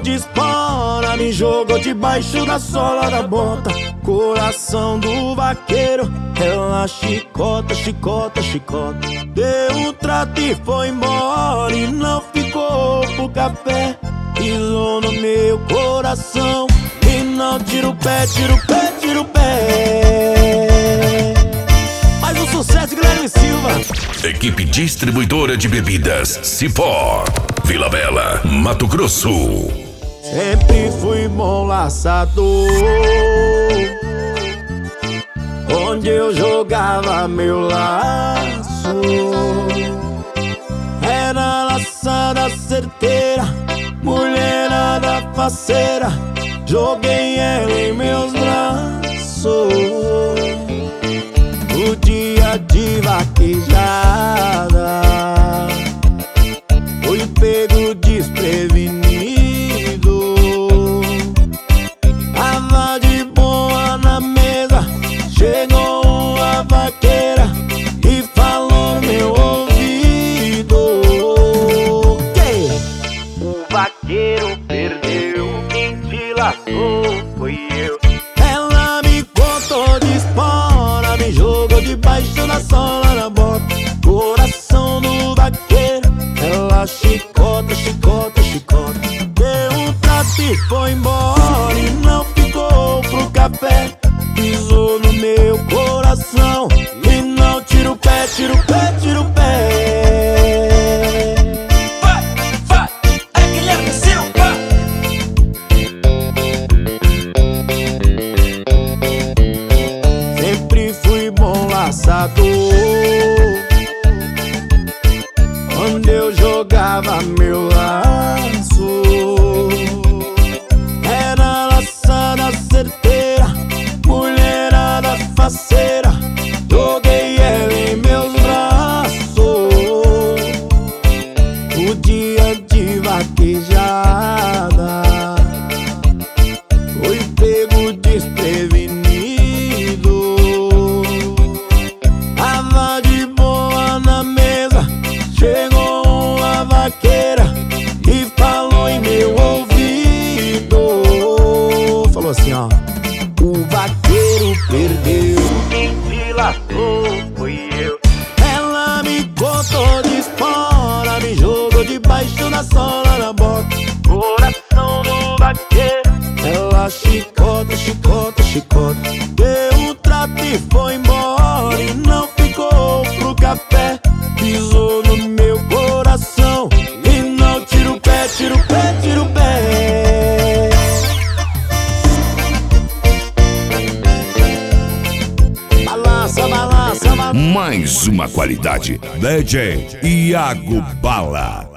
de espora, me jogou debaixo da sola da bota. Coração do vaqueiro, ela chicota, chicota, chicota. Deu um trato e foi embora e não ficou pro café. Pisou no meu coração e não tira o pé, tira o pé, tira o pé. Mais um sucesso, Guilherme Silva. Equipe distribuidora de bebidas Cipó, Vila Bela, Mato Grosso. Sempre fui bom laçador, onde eu jogava meu laço. Era laçada certeira, mulherada faceira. Joguei ela em meus braços. O dia de vaquejada foi pego desprevenido. Tava de boa na mesa, chegou uma vaqueira e falou no meu ouvido que o vaqueiro perdeu, quem te laçou foi eu. Ela me contou de espora, me jogou debaixo da sola da bota. Coração do vaqueiro, ela chicota, chicota, chicota. Deu um trato e foi embora e não ficou pro café. Pisou no meu coração e não tira o pé, tira o pé, tira o pé. Vai, vai, é Guilherme Silva. Sempre fui bom laçador, onde eu jogava meu laço. Era laçada certeira, mulherada faceira. Joguei ela em meus braços. O dia de vaquejada foi pego desprevenido. Tava de boa na mesa, chegou uma vaqueira e falou em meu ouvido. Falou assim, ó: o vaqueiro perdeu, quem te laçou foi eu. Ela me contou de espora, me jogou debaixo da sola da bota. Coração do vaqueiro, ela chicota, chicota, chicota. Deu um trato e foi embora e não ficou pro café. Pisou no meu coração e não tira o pé, tira o pé, tira o pé. Balança, balança, balança. Mais uma qualidade. DJ Iago Bala.